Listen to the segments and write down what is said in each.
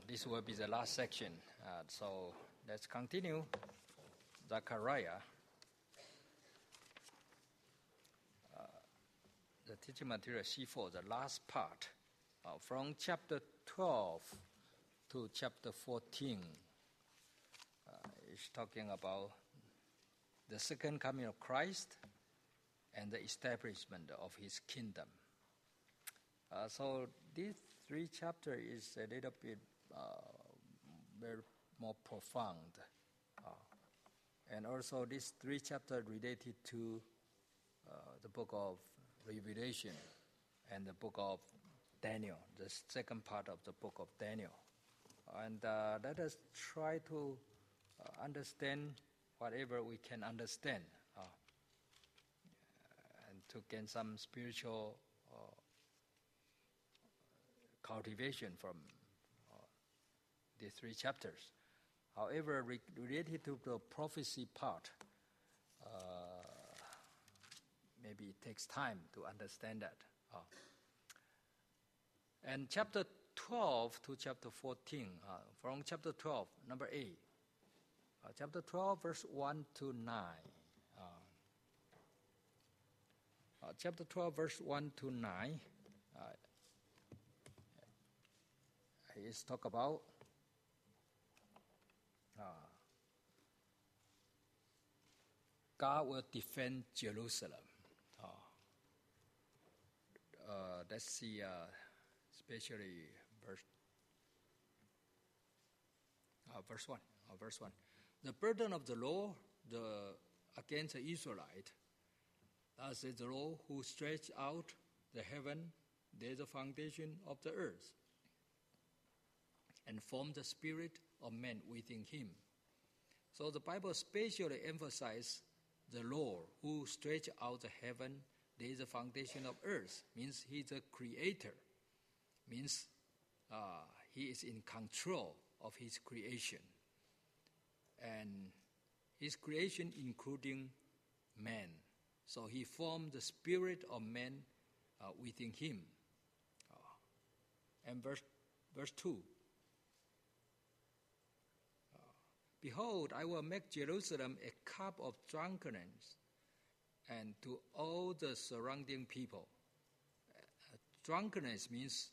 This will be the last section. So let's continue. Zechariah. The teaching material C4, the last part, from chapter 12 to chapter 14, is talking about the second coming of Christ and the establishment of his kingdom. So these three chapters is a little bit very more profound. And also these three chapters related to the book of Revelation and the book of Daniel, the second part of the book of Daniel. And let us try to understand whatever we can understand and to gain some spiritual cultivation from these three chapters. However, related to the prophecy part, maybe it takes time to understand that. And chapter 12 to chapter 14, from chapter 12, number 8, chapter 12, verse 1 to 9. Chapter 12, verse 1 to 9, is talk about God will defend Jerusalem. Let's see, especially verse 1. Verse 1. The burden of the law against the Israelite, thus says the Lord, who stretched out the heaven, there is a foundation of the earth, and formed the spirit of man within him. So the Bible especially emphasizes the Lord who stretched out the heaven, there is a foundation of earth, means he is a creator, means he is in control of his creation. And his creation including man. So he formed the spirit of man within him. And verse 2. Behold, I will make Jerusalem a cup of drunkenness, and to all the surrounding people. Drunkenness means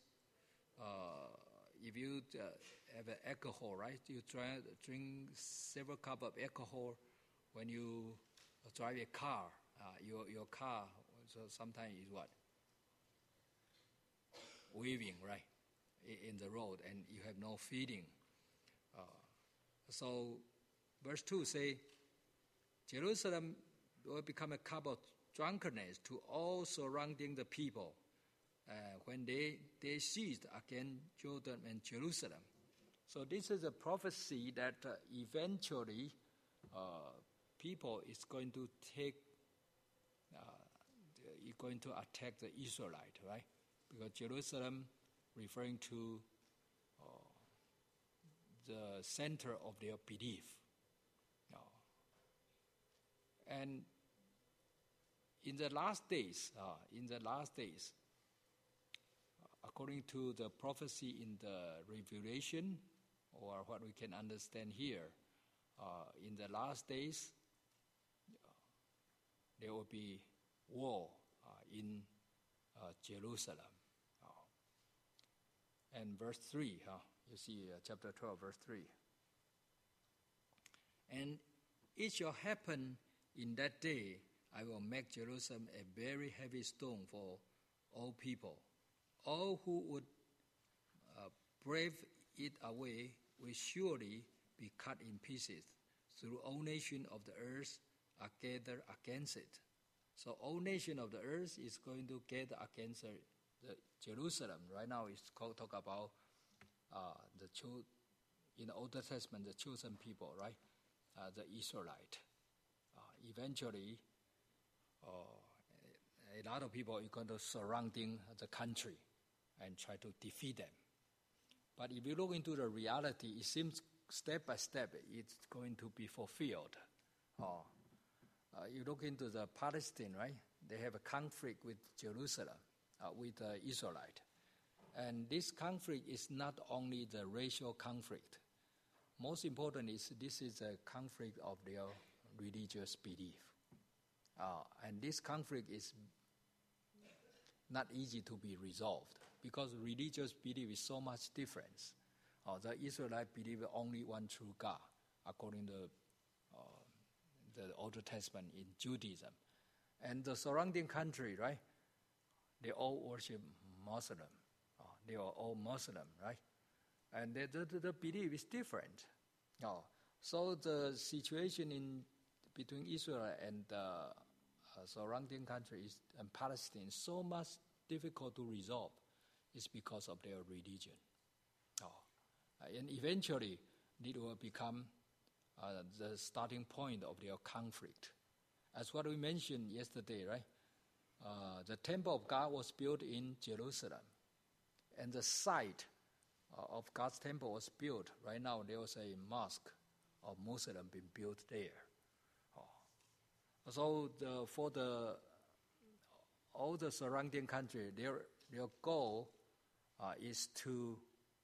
if you have alcohol, right? You drink several cups of alcohol when you drive a car. Your car, so sometimes is what? Weaving, right? In the road, and you have no feeding. So, verse 2 say, Jerusalem will become a cup of drunkenness to all surrounding the people when they seized against Jordan and Jerusalem. So this is a prophecy that eventually people is going to attack the Israelite, right? Because Jerusalem referring to the center of their belief. And in the last days, according to the prophecy in the Revelation, or what we can understand here, in the last days, there will be war in Jerusalem. And verse 3, you see chapter 12, verse 3. And it shall happen in that day, I will make Jerusalem a very heavy stone for all people. All who would brave it away will surely be cut in pieces, through all nations of the earth are gathered against it. So all nations of the earth is going to gather against the Jerusalem. Right now it's talk about in the Old Testament, the chosen people, right? The Israelite. Eventually, a lot of people are going to surrounding the country and try to defeat them. But if you look into the reality, it seems step by step it's going to be fulfilled. You look into the Palestine, right? They have a conflict with Jerusalem, with the Israelite. And this conflict is not only the racial conflict. Most important is this is a conflict of their religious belief. And this conflict is not easy to be resolved because religious belief is so much different. The Israelites believe only one true God, according to the Old Testament in Judaism. And the surrounding country, right, they all worship Muslim. They are all Muslim, right? And the belief is different. So the situation between Israel and surrounding countries and Palestine is so much difficult to resolve. It's because of their religion. And eventually, it will become the starting point of their conflict. As what we mentioned yesterday, right? The temple of God was built in Jerusalem. And the site of God's temple was built. Right now, there was a mosque of Muslim being built there. So for all the surrounding country, their goal is to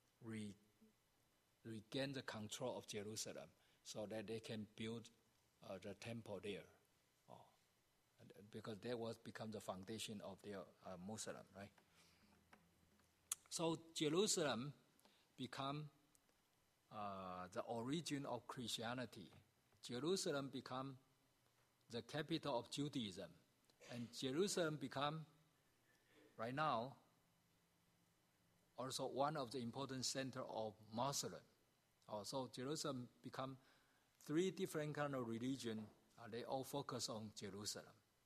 regain the control of Jerusalem so that they can build the temple there. Because that was become the foundation of their Muslim, right? So Jerusalem become the origin of Christianity. Jerusalem become the capital of Judaism. And Jerusalem become, right now, also one of the important center of Muslim. So Jerusalem become 3 different kind of religion. They all focus on Jerusalem.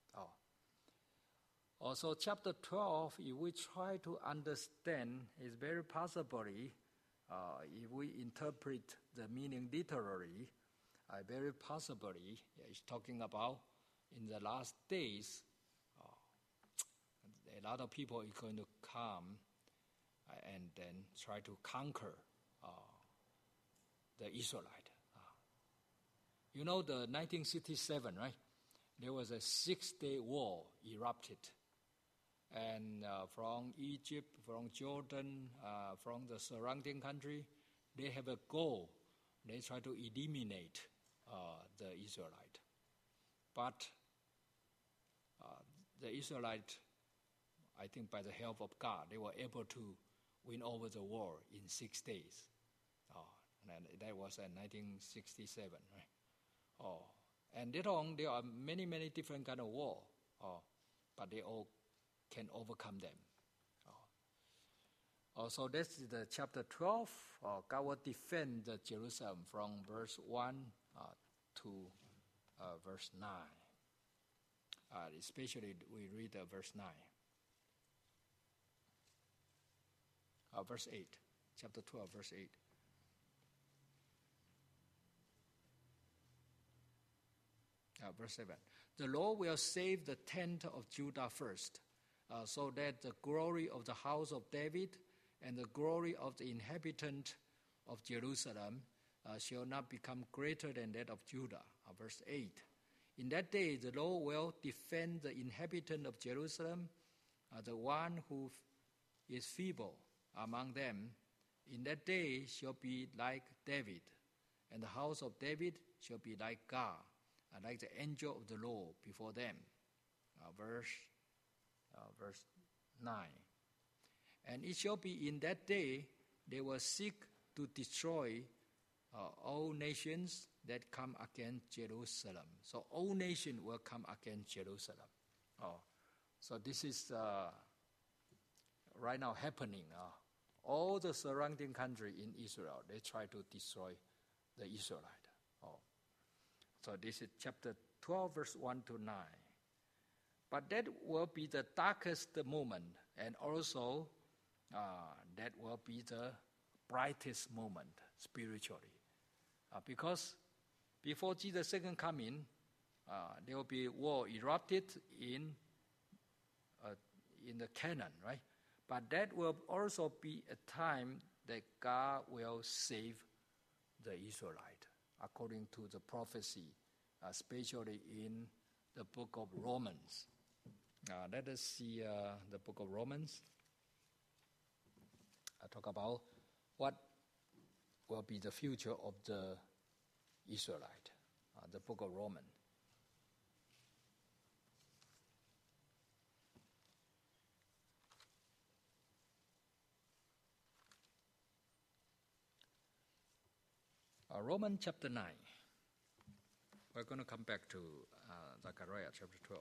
Also, chapter 12, if we try to understand, is very possibly, if we interpret the meaning literally, very possibly it's talking about in the last days, a lot of people are going to come and then try to conquer the Israelite. You know, the 1967, right? There was a 6-day war erupted. And from Egypt, from Jordan, from the surrounding country, they have a goal. They try to eliminate the Israelite. But the Israelite, I think by the help of God, they were able to win over the war in 6 days. And that was in 1967, right? And later on, there are many, many different kind of war, but they all can overcome them. So that's the chapter 12. God will defend Jerusalem from verse 1 to verse 9. Especially we read verse 9. Verse 8. Chapter 12, verse 8. Verse 7. The Lord will save the tent of Judah first, so that the glory of the house of David and the glory of the inhabitant of Jerusalem shall not become greater than that of Judah. Verse 8. In that day the Lord will defend the inhabitant of Jerusalem, the one who is feeble among them. In that day shall be like David, and the house of David shall be like God, like the angel of the Lord before them. Verse 9. And it shall be in that day they will seek to destroy all nations that come against Jerusalem. So all nations will come against Jerusalem. So this is right now happening. All the surrounding country in Israel, they try to destroy the Israelite. So this is chapter 12, verse 1 to 9. But that will be the darkest moment, and also that will be the brightest moment spiritually. Because before Jesus' second coming, there will be war erupted in the Canaan, right? But that will also be a time that God will save the Israelite, according to the prophecy, especially in the book of Romans. Let us see the book of Romans. talk about what will be the future of the Israelite, the book of Romans. Romans chapter 9. We're going to come back to Zechariah chapter 12.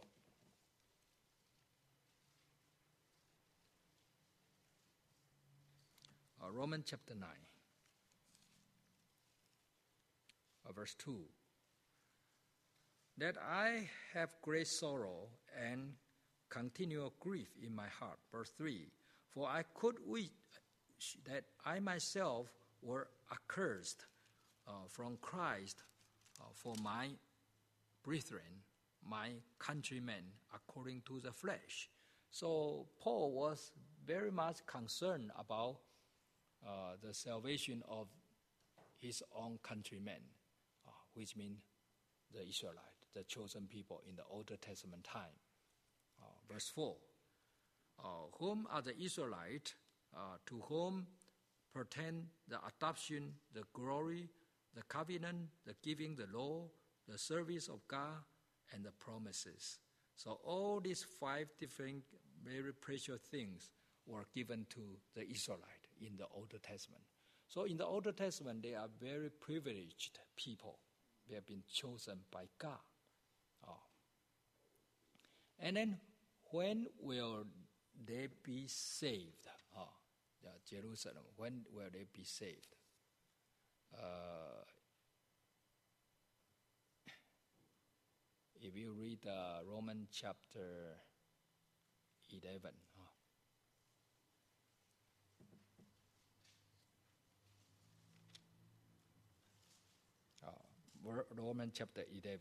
Romans chapter 9, verse 2. That I have great sorrow and continual grief in my heart. Verse 3. For I could wish that I myself were accursed from Christ for my brethren, my countrymen, according to the flesh. So Paul was very much concerned about the salvation of his own countrymen, which means the Israelite, the chosen people in the Old Testament time. Verse 4, whom are the Israelites, to whom pertain the adoption, the glory, the covenant, the giving the law, the service of God, and the promises. So all these 5 different very precious things were given to the Israelite in the Old Testament. So in the Old Testament, they are very privileged people. They have been chosen by God. And then when will they be saved? Jerusalem, when will they be saved? If you read Romans chapter 11, Romans chapter 11,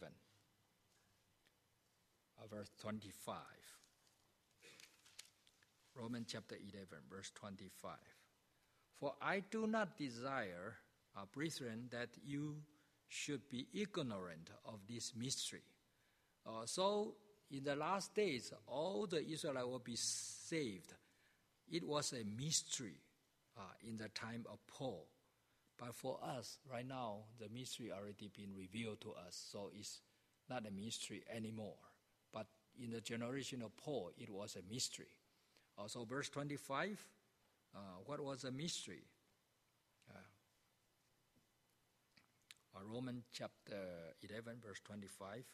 verse 25. Romans chapter 11, verse 25. For I do not desire, brethren, that you should be ignorant of this mystery. So in the last days, all the Israelites will be saved. It was a mystery in the time of Paul. But for us, right now, the mystery already been revealed to us, so it's not a mystery anymore. But in the generation of Paul, it was a mystery. So verse 25, what was a mystery? Romans chapter 11, verse 25.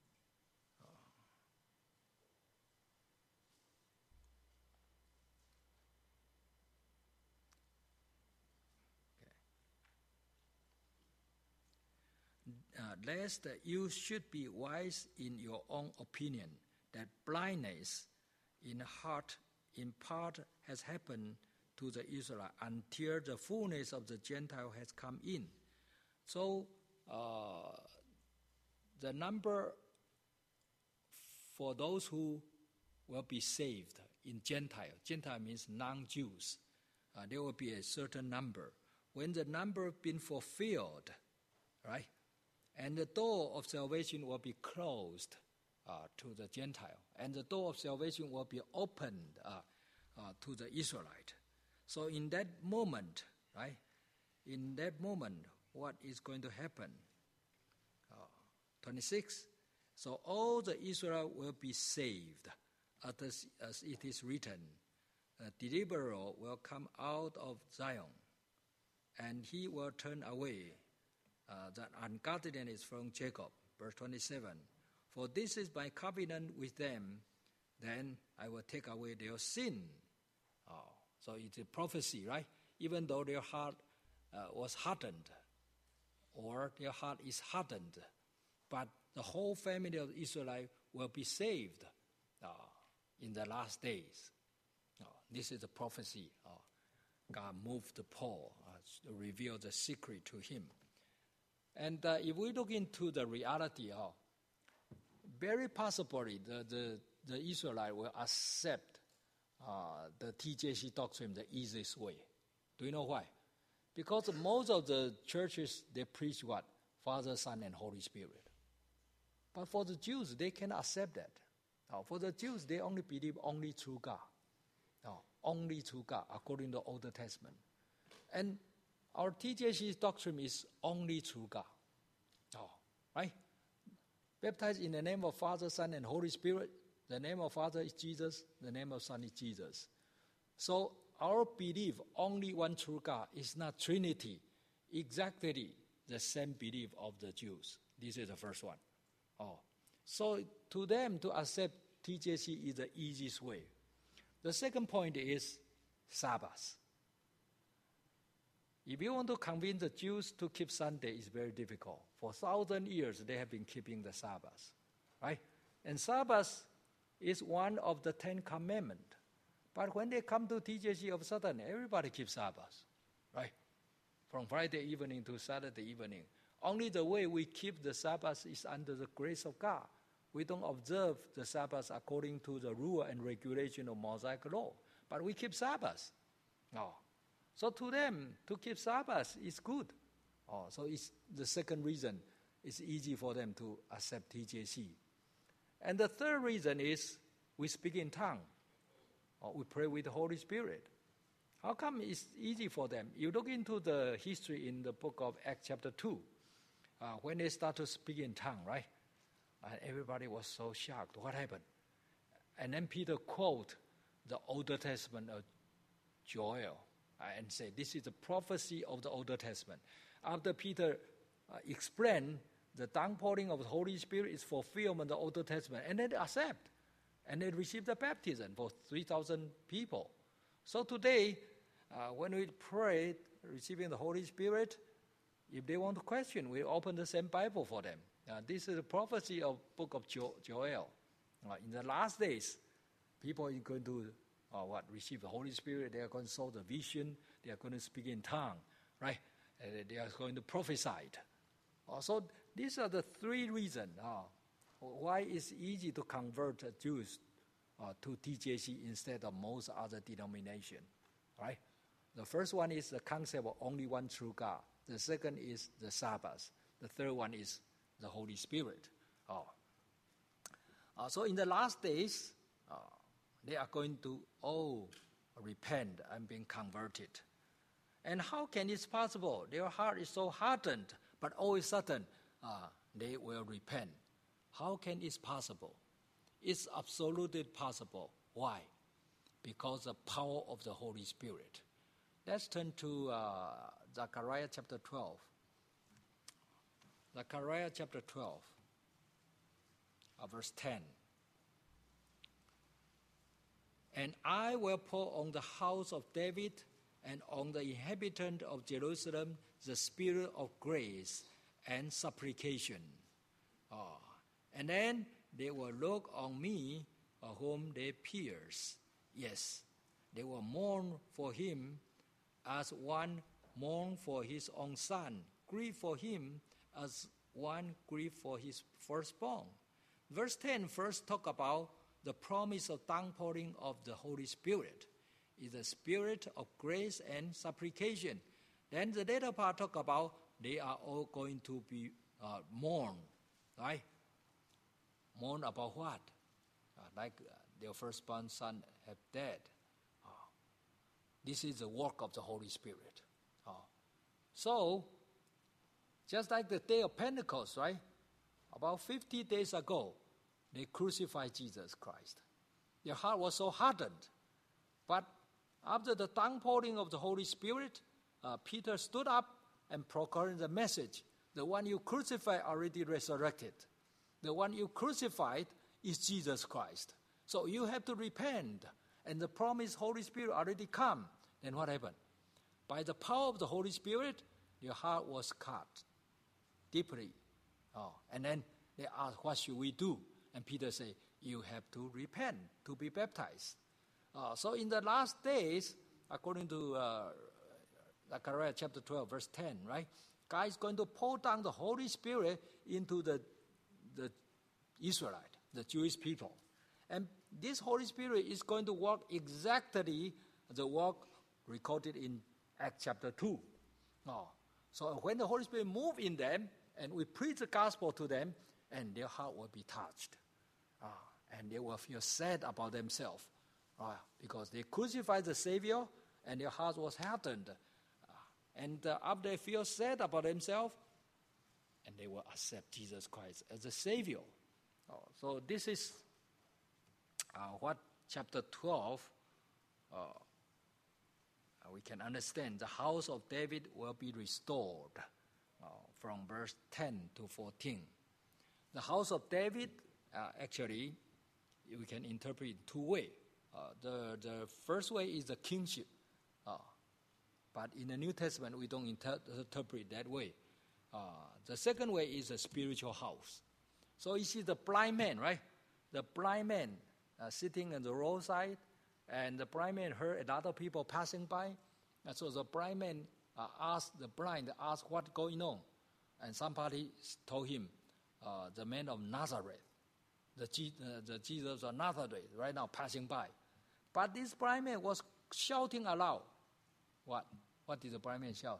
Lest you should be wise in your own opinion, that blindness in heart in part has happened to the Israelites until the fullness of the Gentile has come in. So the number for those who will be saved in Gentile means non-Jews, there will be a certain number. When the number been fulfilled, right, and the door of salvation will be closed to the Gentile, and the door of salvation will be opened to the Israelite. So in that moment, right, what is going to happen? 26. So all the Israel will be saved, as it is written, a deliverer will come out of Zion, and he will turn away that ungodliness from Jacob. Verse 27. For this is my covenant with them, then I will take away their sin. So it's a prophecy, right? Even though their heart was hardened, or their heart is hardened, but the whole family of Israel will be saved in the last days. This is a prophecy. God moved Paul to reveal the secret to him. And if we look into the reality, very possibly the Israelite will accept the TJC doctrine the easiest way. Do you know why? Because most of the churches, they preach what? Father, Son, and Holy Spirit. But for the Jews, they cannot accept that. For the Jews, they only believe only through God. Only through God, according to the Old Testament. And our TJC's doctrine is only through God. Right? Baptized in the name of Father, Son, and Holy Spirit. The name of Father is Jesus. The name of Son is Jesus. So our belief, only one true God, is not Trinity. Exactly the same belief of the Jews. This is the first one. So to them, to accept TJC is the easiest way. The second point is Sabbath. If you want to convince the Jews to keep Sunday, it's very difficult. For 1,000 years, they have been keeping the Sabbath, right? And Sabbath is one of the 10 Commandments. But when they come to TJC, of a sudden, everybody keeps Sabbath, right? From Friday evening to Saturday evening. Only the way we keep the Sabbath is under the grace of God. We don't observe the Sabbath according to the rule and regulation of Mosaic law. But we keep Sabbath. So to them, to keep Sabbath is good. So it's the second reason. It's easy for them to accept TJC. And the third reason is we speak in tongue. We pray with the Holy Spirit. How come it's easy for them? You look into the history in the book of Acts chapter 2. When they start to speak in tongue, right? Everybody was so shocked. What happened? And then Peter quote the Old Testament of Joel and say, this is the prophecy of the Old Testament. After Peter explained the downpouring of the Holy Spirit is fulfillment of the Old Testament, and then they accept, and they receive the baptism for 3,000 people. So today, when we pray, receiving the Holy Spirit, if they want to question, we open the same Bible for them. This is a prophecy of book of Joel. In the last days, people are going to receive the Holy Spirit. They are going to sow the vision. They are going to speak in tongue, right? They are going to prophesy. So these are the three reasons why it's easy to convert Jews to TJC instead of most other denominations, right? The first one is the concept of only one true God. The second is the Sabbath. The third one is the Holy Spirit. So in the last days, they are going to all repent and being converted. And how can it possible? Their heart is so hardened, but all of a sudden they will repent. How can it possible? It's absolutely possible. Why? Because the power of the Holy Spirit. Let's turn to Zechariah chapter 12. Zechariah chapter 12, verse 10. And I will pour on the house of David and on the inhabitant of Jerusalem the spirit of grace and supplication. And then they will look on me whom they pierced. Yes, they will mourn for him as one mourn for his own son, grieve for him as one grieve for his firstborn. Verse 10 first talk about the promise of downpouring of the Holy Spirit. Is the spirit of grace and supplication. Then the later part talk about they are all going to be mourn, right? Mourn about what? Like their firstborn son have died. This is the work of the Holy Spirit. So, just like the day of Pentecost, right? About 50 days ago, they crucified Jesus Christ. Their heart was so hardened. But after the downpouring of the Holy Spirit, Peter stood up and proclaimed the message. The one you crucified already resurrected. The one you crucified is Jesus Christ. So you have to repent. And the promised Holy Spirit already come. Then what happened? By the power of the Holy Spirit, their heart was cut deeply. And then they asked, what should we do? And Peter said, you have to repent, to be baptized. So in the last days, according to Zechariah chapter 12, verse 10, right? God is going to pour down the Holy Spirit into the Israelite, the Jewish people. And this Holy Spirit is going to work exactly the work recorded in Acts chapter 2. So when the Holy Spirit moves in them, and we preach the gospel to them, and their heart will be touched. And they will feel sad about themselves. Because they crucified the Savior, and their heart was hardened. And after they feel sad about themselves, and they will accept Jesus Christ as a Savior. So this is what chapter 12, we can understand. The house of David will be restored from verse 10 to 14. The house of David, actually, we can interpret it two ways. The first way is the kingship. But in the New Testament, we don't interpret that way. The second way is a spiritual house. So you see the blind man, right? The blind man sitting on the roadside, and the blind man heard a lot of people passing by. And so the blind man asked what's going on. And somebody told him, the man of Nazareth, the Jesus of Nazareth, right now passing by. But this blind man was shouting aloud. What? What did the blind man shout?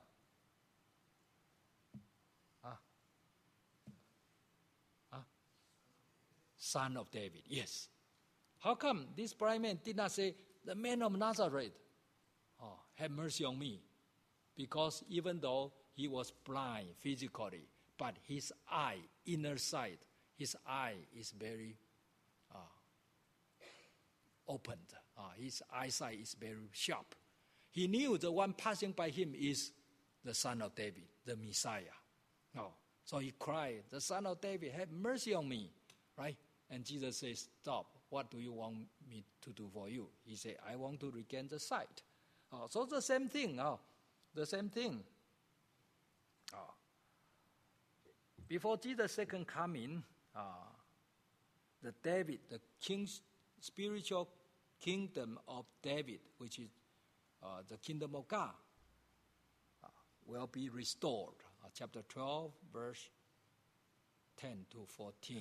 Son of David, yes. How come this blind man did not say, the man of Nazareth, have mercy on me? Because even though he was blind physically, but his eye, inner sight, his eye is very opened. His eyesight is very sharp. He knew the one passing by him is the Son of David, the Messiah. So he cried, the Son of David, have mercy on me, right? And Jesus says, stop. What do you want me to do for you? He said, I want to regain the sight. So the same thing. Before Jesus' second coming, the spiritual kingdom of David, which is the kingdom of God, will be restored. Chapter 12, verse 10 to 14.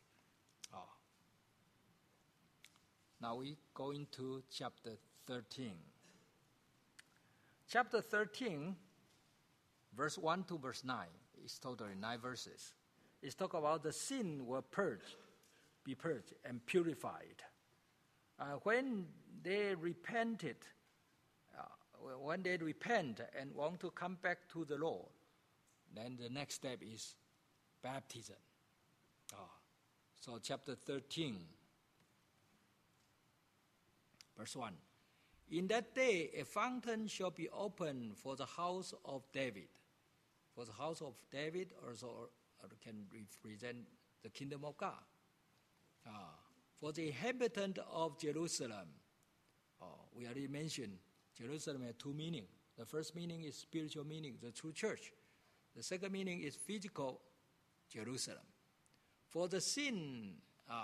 Now we go into chapter 13. Chapter 13, verse 1 to verse 9, is totally 9 verses. It's talk about the sin will be purged and purified. When they repent and want to come back to the Lord, then the next step is baptism. So chapter 13, verse 1. In that day, a fountain shall be opened for the house of David. For the house of David also can represent the kingdom of God. For the inhabitant of Jerusalem, we already mentioned Jerusalem has two meanings. The first meaning is spiritual meaning, the true church. The second meaning is physical Jerusalem. For the sin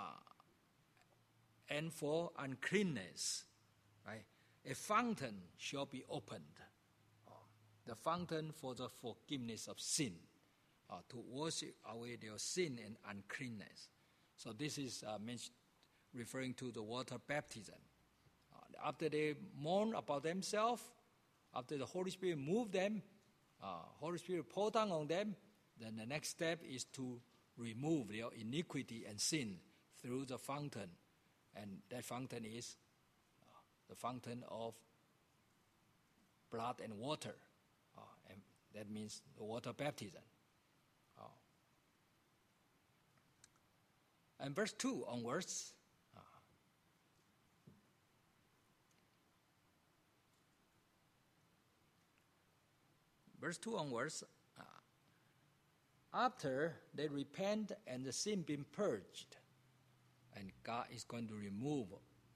and for uncleanness, right? A fountain shall be opened. The fountain for the forgiveness of sin, to wash away their sin and uncleanness. So this is referring to the water baptism. After they mourn about themselves, after the Holy Spirit moved them, Holy Spirit poured down on them, then the next step is to remove their iniquity and sin through the fountain. And that fountain is the fountain of blood and water. And that means the water baptism. And verse 2 onwards, after they repent and the sin been purged, and God is going to remove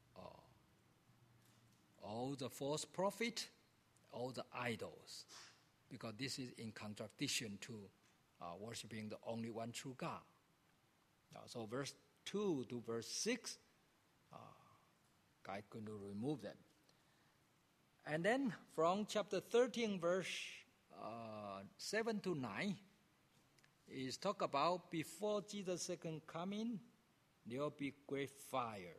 all the false prophet, all the idols, because this is in contradiction to worshiping the only one true God. So verse 2 to verse 6, God is going to remove them. And then from chapter 13, verse 7 to 9, is talk about before Jesus' second coming, there will be great fire.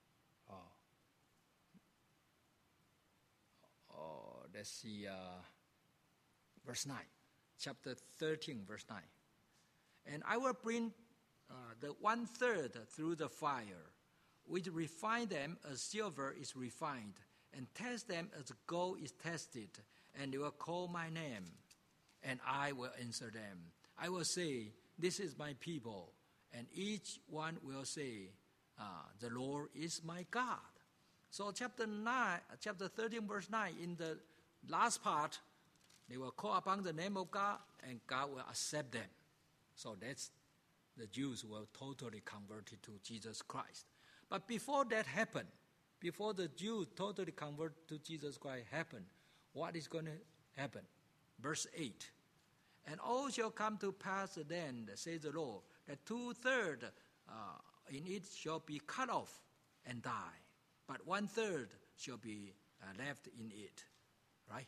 Let's see, verse 9. Chapter 13, verse 9. And I will bring the 1/3 through the fire, which refine them as silver is refined, and test them as gold is tested, and they will call my name, and I will answer them. I will say, this is my people, and each one will say, the Lord is my God. So chapter 13, verse 9, in the last part, they will call upon the name of God, and God will accept them. So that's the Jews were totally converted to Jesus Christ. But before that happened, before the Jews totally convert to Jesus Christ happened, what is going to happen? Verse 8. And all shall come to pass then, says the Lord, that 2/3 in it shall be cut off and die, but 1/3 shall be left in it. Right?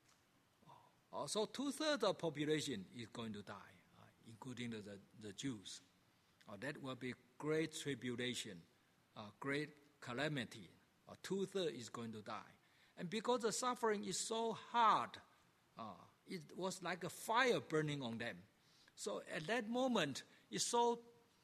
So 2/3 of population is going to die, including the Jews. That will be great tribulation, great calamity. 2/3 is going to die. And because the suffering is so hard, it was like a fire burning on them. So at that moment, it's so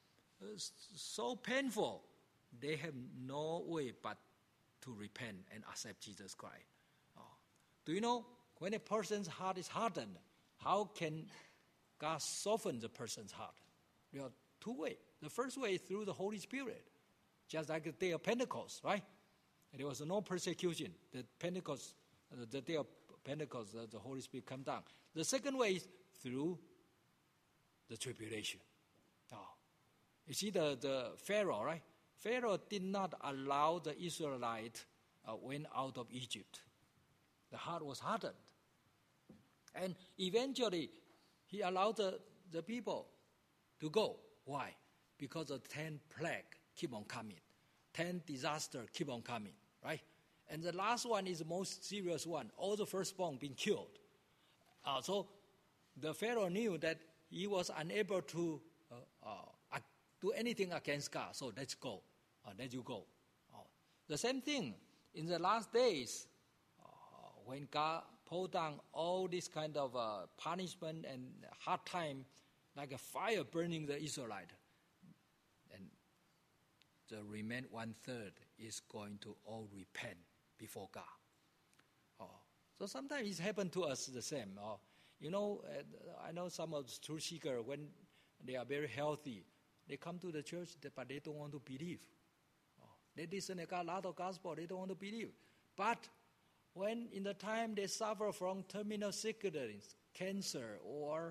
painful, they have no way but to repent and accept Jesus Christ. Do you know, when a person's heart is hardened, how can God soften the person's heart? There are two ways. The first way is through the Holy Spirit, just like the day of Pentecost, right? And there was no persecution. The day of Pentecost, the Holy Spirit come down. The second way is through the tribulation. You see the Pharaoh, right? Pharaoh did not allow the Israelites went out of Egypt. The heart was hardened. And eventually, he allowed the people to go. Why? Because the 10 plagues keep on coming. 10 disasters keep on coming, right? And the last one is the most serious one. All the firstborn being killed. So the Pharaoh knew that he was unable to do anything against God. So let's go. Let you go. The same thing in the last days, when God pulled down all this kind of punishment and hard time, like a fire burning the Israelite, and the remaining 1/3 is going to all repent before God. So sometimes it's happened to us the same. I know some of the truth seekers, when they are very healthy, they come to the church, but they don't want to believe. They listen to a lot of gospel, they don't want to believe. But when in the time they suffer from terminal sickness, cancer, or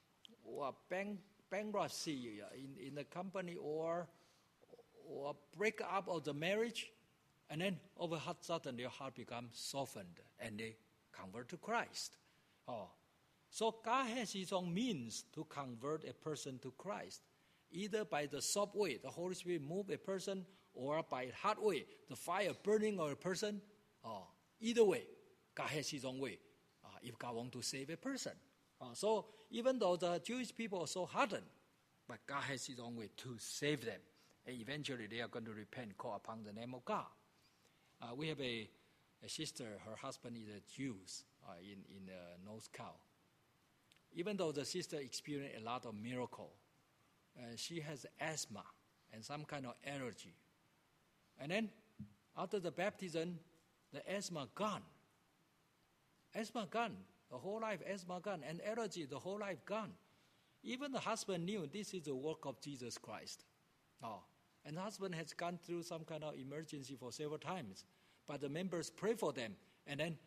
bankruptcy in the company, or break up of the marriage, and then over a sudden their heart becomes softened and they convert to Christ. So God has His own means to convert a person to Christ, either by the soft way, the Holy Spirit move a person, or by hard way, the fire burning of a person. Either way, God has His own way, if God wants to save a person. So even though the Jewish people are so hardened, but God has His own way to save them. And eventually they are going to repent, call upon the name of God. We have a sister, her husband is a Jew in North Cal. Even though the sister experienced a lot of miracle, she has asthma and some kind of allergy. And then after the baptism, the asthma gone. Asthma gone. The whole life asthma gone. And allergy, the whole life gone. Even the husband knew this is the work of Jesus Christ. And the husband has gone through some kind of emergency for several times. But the members pray for them. And then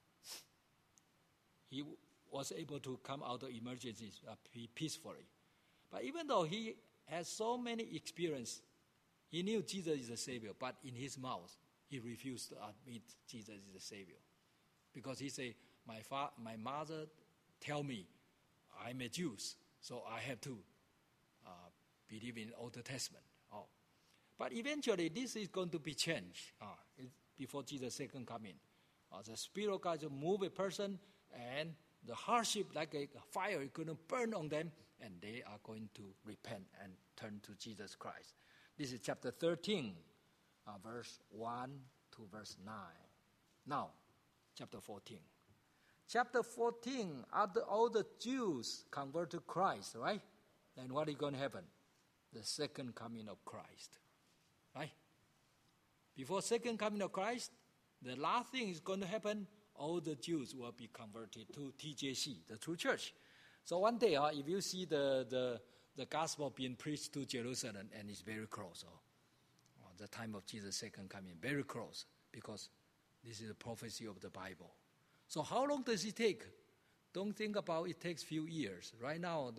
he was able to come out of emergencies peacefully. But even though he has so many experiences, he knew Jesus is the Savior, but in his mouth, he refused to admit Jesus is the Savior. Because he said, my mother tell me I'm a Jew, so I have to believe in Old Testament. But eventually, this is going to be changed before Jesus' second coming. The Spirit of God will move a person, and the hardship, like a fire, is going to burn on them, and they are going to repent and turn to Jesus Christ. This is chapter 13, verse 1 to verse 9. Now, chapter 14. Chapter 14, after all the Jews convert to Christ, right? Then what is going to happen? The second coming of Christ, right? Before second coming of Christ, the last thing is going to happen, all the Jews will be converted to TJC, the true church. So one day, if you see the gospel being preached to Jerusalem, and it's very close, the time of Jesus' second coming, very close, because this is a prophecy of the Bible. So how long does it take? Don't think about it takes few years. Right now,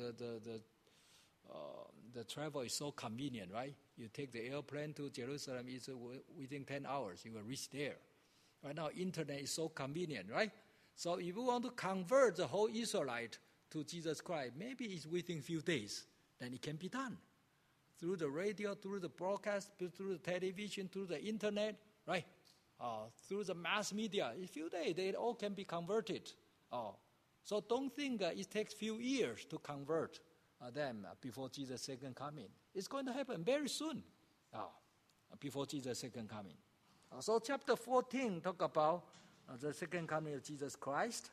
the travel is so convenient, right? You take the airplane to Jerusalem, it's within 10 hours, you will reach there. Right now, internet is so convenient, right? So if you want to convert the whole Israelite to Jesus Christ, maybe it's within few days, then it can be done. Through the radio, through the broadcast, through the television, through the internet, right? Through the mass media, in a few days, they all can be converted. So don't think it takes few years to convert them before Jesus' second coming. It's going to happen very soon before Jesus' second coming. So chapter 14 talk about the second coming of Jesus Christ.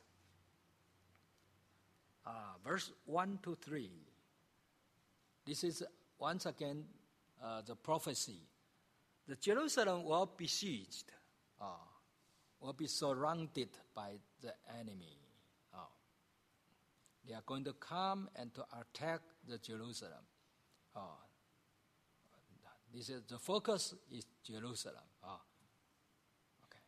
Verse 1 to 3. This is once again the prophecy. The Jerusalem will be besieged, will be surrounded by the enemy. They are going to come and to attack the Jerusalem. This is the focus is Jerusalem. Okay.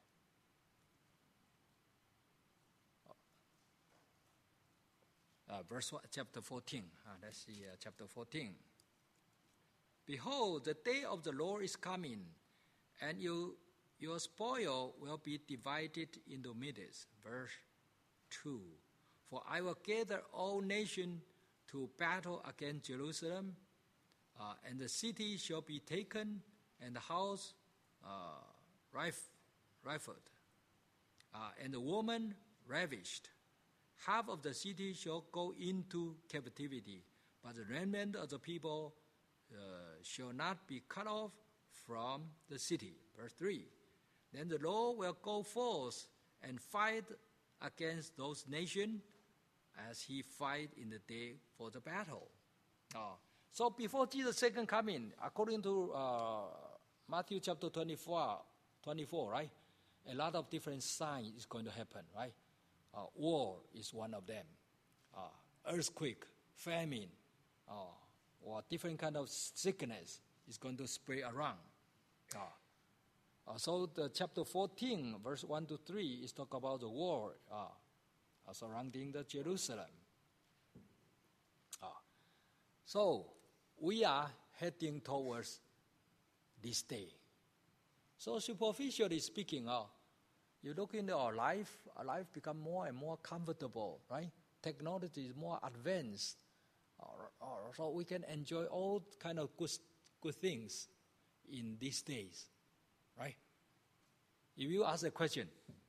Verse 1, chapter 14. Let's see chapter 14. Behold, the day of the Lord is coming, and your spoil will be divided into midst. Verse 2. For I will gather all nations to battle against Jerusalem, and the city shall be taken, and the house rifled, and the woman ravished. Half of the city shall go into captivity, but the remnant of the people shall not be cut off from the city. Verse 3. Then the Lord will go forth and fight against those nations as he fight in the day for the battle. So before Jesus' second coming, according to Matthew chapter 24, right? A lot of different signs is going to happen, right? War is one of them. Earthquake, famine, or different kind of sickness is going to spread around. So the chapter 14, verse 1 to 3 is talk about the war surrounding the Jerusalem. So we are heading towards this day. So superficially speaking, you look into our life become more and more comfortable, right? Technology is more advanced. So we can enjoy all kind of good things in these days, right? If you ask a question,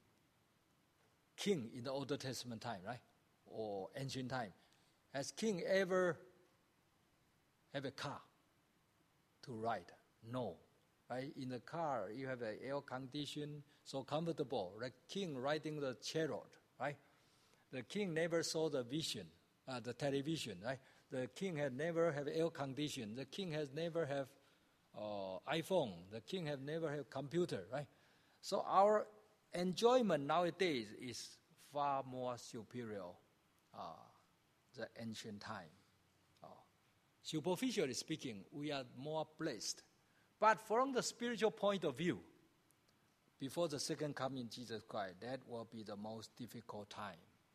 king in the Old Testament time, right? Or ancient time, has king ever have a car to ride? No. Right? In the car, you have an air condition, so comfortable. Like king riding the chariot, right? The king never saw the vision, the television, right? The king had never have air condition. The king has never have iPhone. The king have never have computer, right? So our enjoyment nowadays is far more superior the ancient time. Superficially speaking, we are more blessed. But from the spiritual point of view, before the second coming of Jesus Christ, that will be the most difficult time.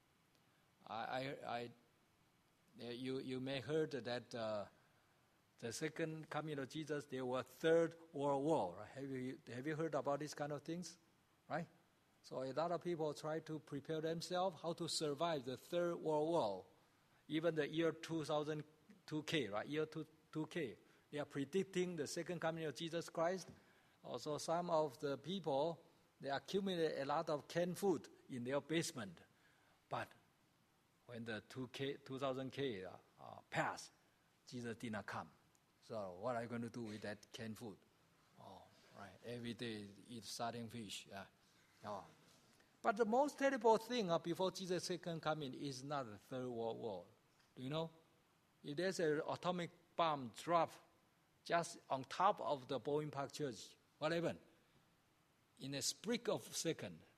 You may heard that the second coming of Jesus, there was Third World War. Have you heard about these kind of things? Right? So a lot of people try to prepare themselves how to survive the Third World War. Even the year 2002K, right? Year 2K. They are predicting the second coming of Jesus Christ. Also, some of the people, they accumulate a lot of canned food in their basement. But when the 2000K passed, Jesus did not come. So what are you going to do with that canned food? Right. Every day eat sardine fish. But the most terrible thing before Jesus' second coming is not the Third World War. Do you know? If there's an atomic bomb drop just on top of the Boeing Park Church, what happened? In a split of a second,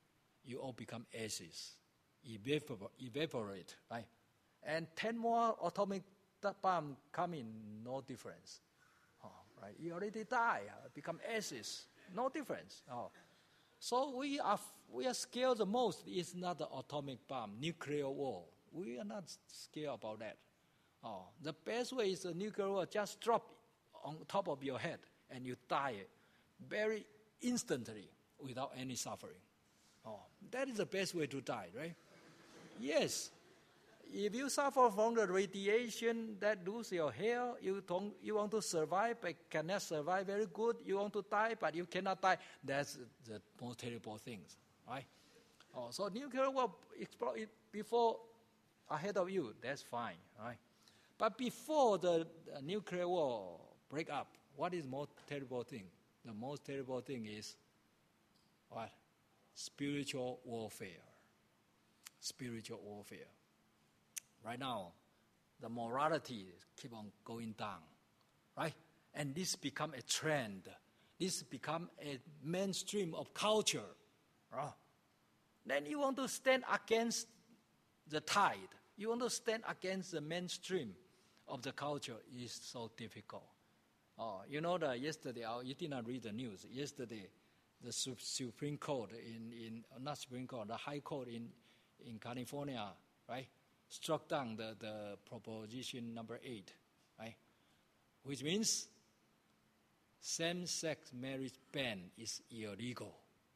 you all become ashes, evaporate, right? And 10 more atomic bomb come in, no difference. Right? You already die, become ashes, no difference. So we are scared the most is not the atomic bomb, nuclear war. We are not scared about that. The best way is the nuclear war just drop on top of your head and you die very instantly without any suffering. That is the best way to die, right? Yes. If you suffer from the radiation that lose your hair, you want to survive but cannot survive very good. You want to die but you cannot die. That's the most terrible things, right? So nuclear war explode before ahead of you. That's fine, right? But before the nuclear war break up, what is the most terrible thing? The most terrible thing is what? Spiritual warfare. Spiritual warfare. Right now, the morality keep on going down, right? And this become a trend. This become a mainstream of culture. Then you want to stand against the tide. You want to stand against the mainstream of the culture. Is so difficult. You know that yesterday, you did not read the news. Yesterday, the Supreme Court not Supreme Court, the High Court in California, right, struck down the proposition number 8, right, which means same-sex marriage ban is illegal.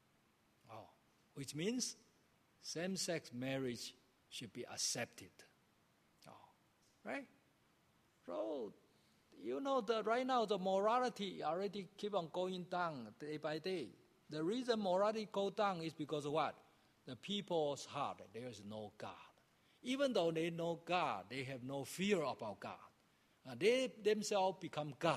Which means same-sex marriage should be accepted. Right? So, you know that right now the morality already keep on going down day by day. The reason morality go down is because of what? The people's heart, there is no God. Even though they know God, they have no fear about God. They themselves become God.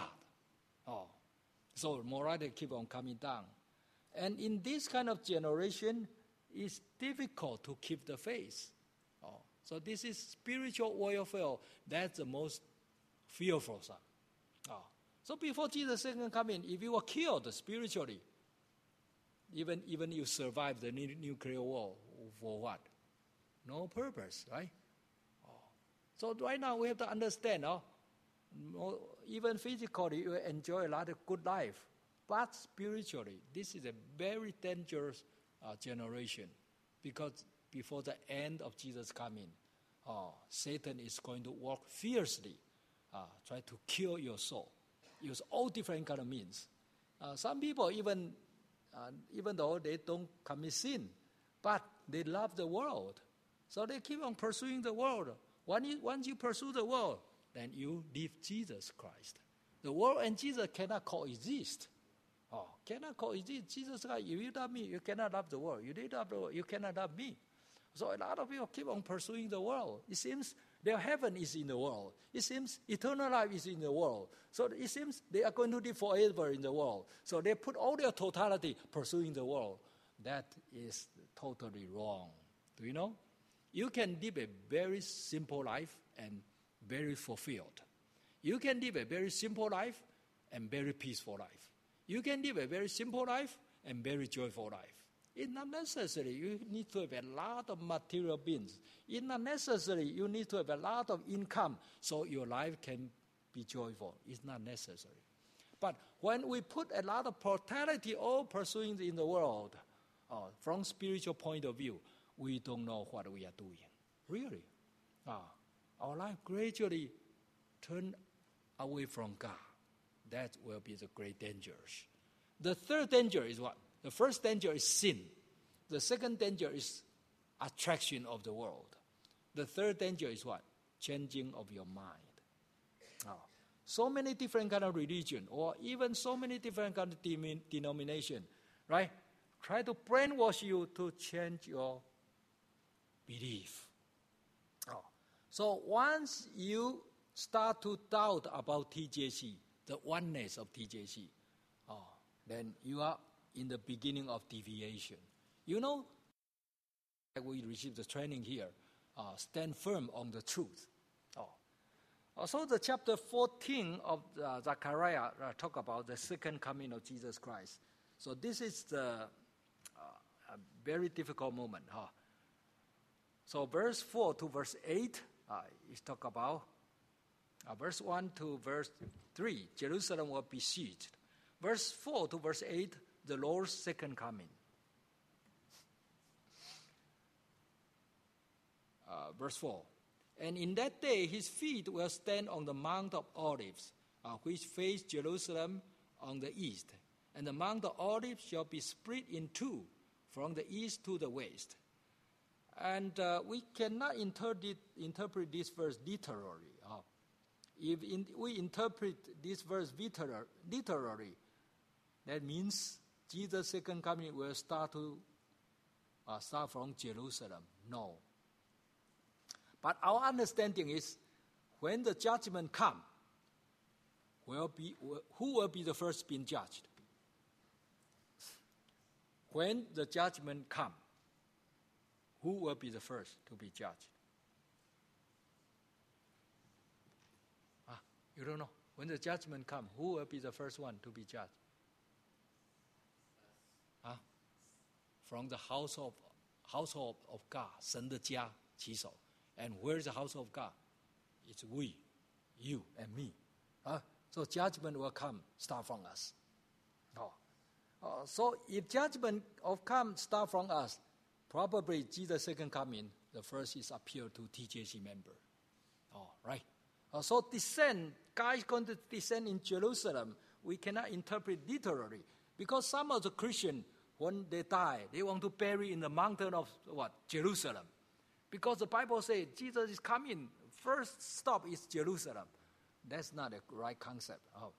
So morality keep on coming down. And in this kind of generation, it's difficult to keep the faith. So this is spiritual warfare. That's the most fearful side. So before Jesus' second coming, if you were killed spiritually, even you survive the nuclear war, for what? No purpose, right? So right now we have to understand, even physically you enjoy a lot of good life, but spiritually, this is a very dangerous generation, because before the end of Jesus coming, Satan is going to work fiercely, try to kill your soul, use all different kind of means. Some people even though they don't commit sin, but they love the world, so they keep on pursuing the world. Once you pursue the world, then you leave Jesus Christ. The world and Jesus cannot coexist. Cannot coexist. Jesus said, if you love me, you cannot love the world. You love the world, you cannot love me. So a lot of people keep on pursuing the world. It seems their heaven is in the world. It seems eternal life is in the world. So it seems they are going to live forever in the world. So they put all their totality pursuing the world. That is totally wrong. Do you know? You can live a very simple life and very fulfilled. You can live a very simple life and very peaceful life. You can live a very simple life and very joyful life. It's not necessary you need to have a lot of material means. It's not necessary you need to have a lot of income so your life can be joyful. It's not necessary. But when we put a lot of totality all pursuing in the world, from spiritual point of view, we don't know what we are doing. Really. Our life gradually turn away from God. That will be the great dangers. The third danger is what? The first danger is sin. The second danger is attraction of the world. The third danger is what? Changing of your mind. So many different kind of religion, or even so many different kind of denomination, right? Try to brainwash you to change your belief. So once you start to doubt about TJC, the oneness of TJC, then you are in the beginning of deviation. You know, we received the training here, stand firm on the truth. Also, the chapter 14 of Zechariah talk about the second coming of Jesus Christ. So this is the very difficult moment. So verse 4 to verse 8 is talk about verse 1 to verse 3, Jerusalem will be sieged. Verse 4 to verse 8, the Lord's second coming. Verse 4, and in that day his feet will stand on the Mount of Olives, which face Jerusalem on the east. And the Mount of Olives shall be split in two from the east to the west. And we cannot interpret this verse literally. If we interpret this verse literally, that means Jesus' second coming will start from Jerusalem. No. But our understanding is, when the judgment comes, who will be the first being judged? When the judgment comes, who will be the first to be judged? You don't know. When the judgment comes, who will be the first one to be judged? From the household of God, 神的家起手. And where is the house of God? It's we, you and me. So judgment will start from us. So if judgment start from us, probably Jesus' second coming, the first is appear to TJC member. Right? So God is going to descend in Jerusalem. We cannot interpret literally. Because some of the Christians, when they die, they want to bury in the mountain of Jerusalem. Because the Bible says Jesus is coming. First stop is Jerusalem. That's not a right concept.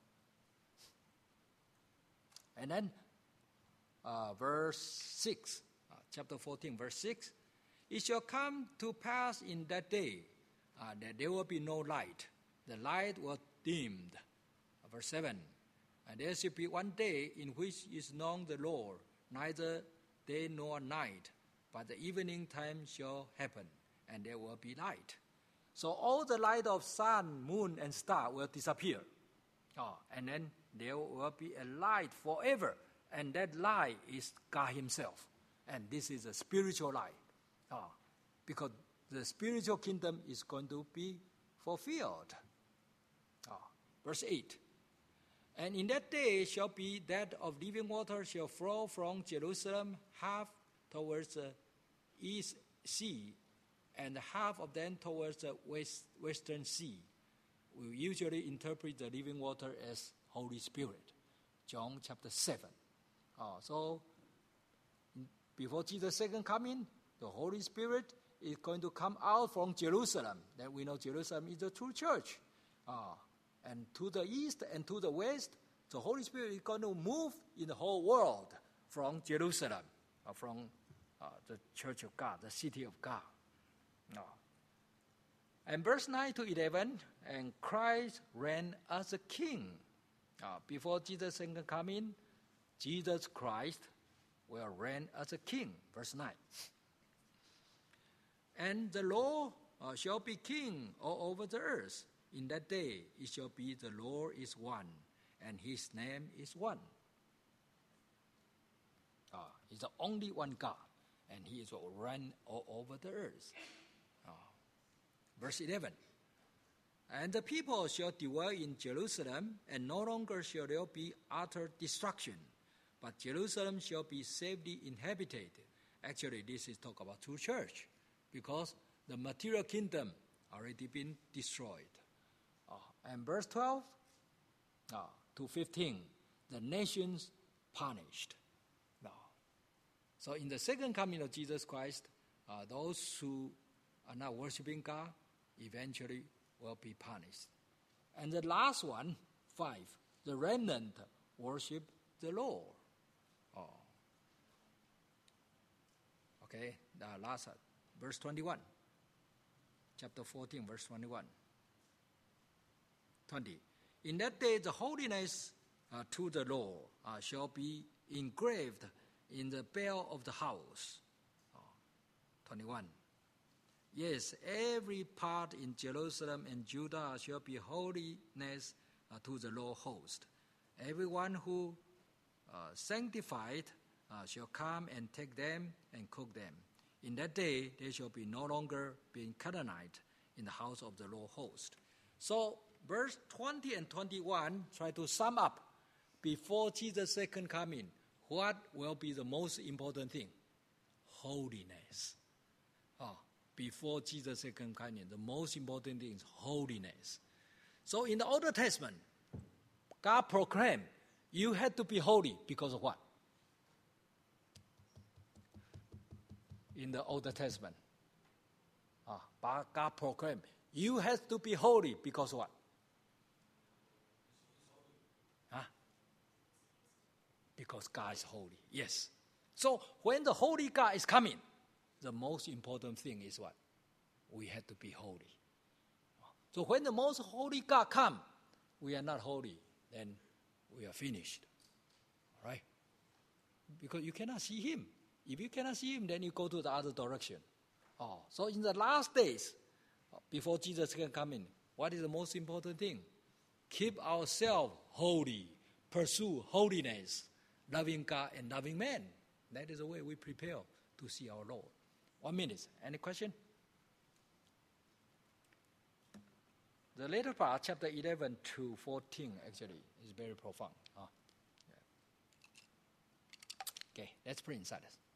And then verse 6, chapter 14, verse 6. It shall come to pass in that day that there will be no light. The light was dimmed. Verse 7. And there shall be one day in which is known the Lord, neither day nor night, but the evening time shall happen, and there will be light. So all the light of sun, moon, and star will disappear. And then there will be a light forever. And that light is God himself. And this is a spiritual light. Because the spiritual kingdom is going to be fulfilled. Verse 8. And in that day shall be that of living water shall flow from Jerusalem, half towards the east sea, and half of them towards the western sea. We usually interpret the living water as Holy Spirit. John chapter 7. So before Jesus' second coming, the Holy Spirit is going to come out from Jerusalem. Then we know Jerusalem is the true church. And to the east and to the west, the Holy Spirit is going to move in the whole world from Jerusalem, from the church of God, the city of God. And verse 9 to 11, and Christ reigned as a king. Before Jesus' second coming, Jesus Christ will reign as a king. Verse 9. And the Lord shall be king all over the earth. In that day it shall be the Lord is one, and his name is one. He's the only one God, and he is will reign all over the earth. Verse 11. And the people shall dwell in Jerusalem, and no longer shall there be utter destruction, but Jerusalem shall be safely inhabited. Actually, this is talk about true church, because the material kingdom already been destroyed. And verse 12 to 15, the nations punished. So in the second coming of Jesus Christ, those who are not worshiping God eventually will be punished. And the last one, 5, the remnant worship the Lord. Okay, the last verse 21. Chapter 14, verse 21. 20. In that day the holiness to the Lord shall be engraved in the bell of the house. 21. Yes, every part in Jerusalem and Judah shall be holiness to the Lord host. Everyone who sanctified shall come and take them and cook them. In that day, they shall be no longer being Canaanite in the house of the Lord host. So, verse 20 and 21 try to sum up before Jesus' second coming, what will be the most important thing? Holiness. Before Jesus' second coming, the most important thing is holiness. So in the Old Testament, God proclaimed, you had to be holy because of what? In the Old Testament, God proclaimed, you have to be holy because of what? Because God is holy. Yes. So when the holy God is coming, the most important thing is what? We have to be holy. So when the most holy God comes, we are not holy, then we are finished. All right? Because you cannot see him. If you cannot see him, then you go to the other direction. So in the last days, before Jesus can come in, what is the most important thing? Keep ourselves holy. Pursue holiness. Loving God and loving man. That is the way we prepare to see our Lord. 1 minute. Any question? The later part, chapter 11 to 14, actually, is very profound. Okay, let's pray inside us.